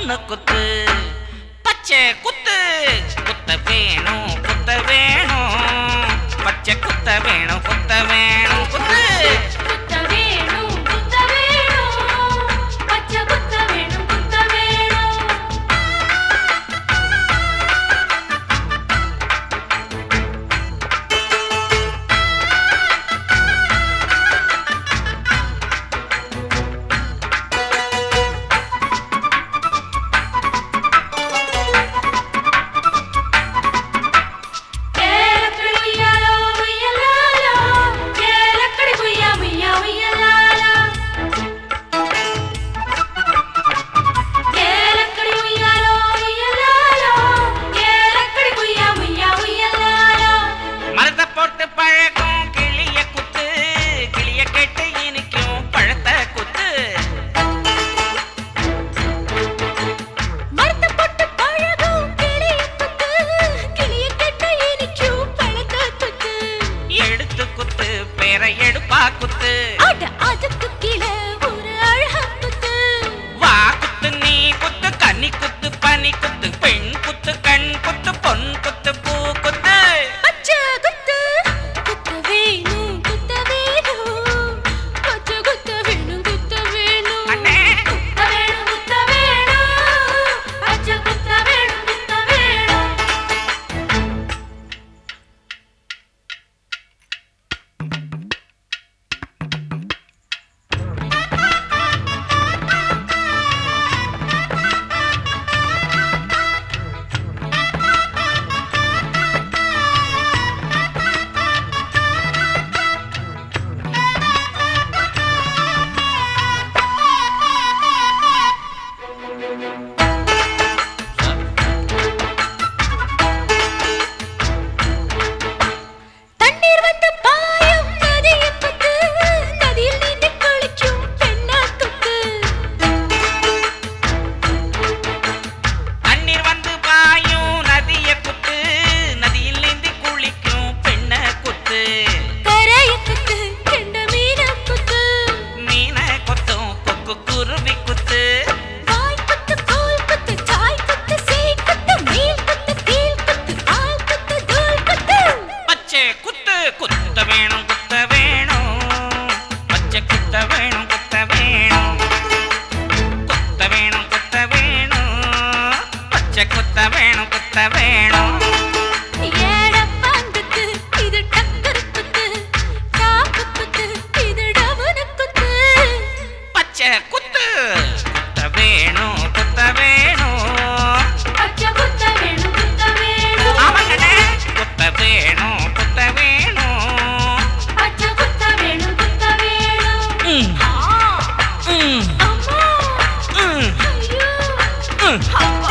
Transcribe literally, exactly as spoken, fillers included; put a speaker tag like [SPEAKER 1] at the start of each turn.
[SPEAKER 1] பொண்ணு குத்து பச்சை குத்து குத்த வேணும் குத்த வேணும் பச்சை குத்த வேணும் குத்த வேணும் குத்து எடுப்பா குத்து
[SPEAKER 2] அதுக்கு கீழே ஒரு அழகா குத்து
[SPEAKER 1] வா குத்து நீ குத்து கன்னி குத்து பனி குத்து பெண் குத்து கண் குத்து பொன் குத்து பூ குத்து
[SPEAKER 2] பச்சை குத்து குத்த வேணும் குத்த வேணும் பச்சை குத்த வேணும் குத்த வேணும்
[SPEAKER 1] அண்ணே
[SPEAKER 2] குத்த வேணும் குத்த வேணும் பச்சை குத்த வேணும் குத்த வேணும்
[SPEAKER 1] குத்த வேணும் குத்த வேணும் பச்சை குத்த வேணும் குத்த வேணும் குத்த வேணும் குத்த வேணும் பச்சை குத்த வேணும் குத்த வேணும்
[SPEAKER 2] ஏடப்பாங்குத்து இது டக்கர் குத்து காப்பு குத்து இது டவுன் குத்து
[SPEAKER 1] பச்சை குத்து குத்த வேணும் குத்த வேணும்
[SPEAKER 2] பச்சை குத்த வேணும் குத்த வேணும்
[SPEAKER 1] ஆமாங்கண்ணே குத்த வேணும் குத்த வேணும்
[SPEAKER 2] பச்சை குத்த வேணும் குத்த வேணும்
[SPEAKER 1] ம்
[SPEAKER 2] ஆ
[SPEAKER 1] ம்
[SPEAKER 2] அம்மா
[SPEAKER 1] ம்
[SPEAKER 2] ஐயோ
[SPEAKER 1] ம்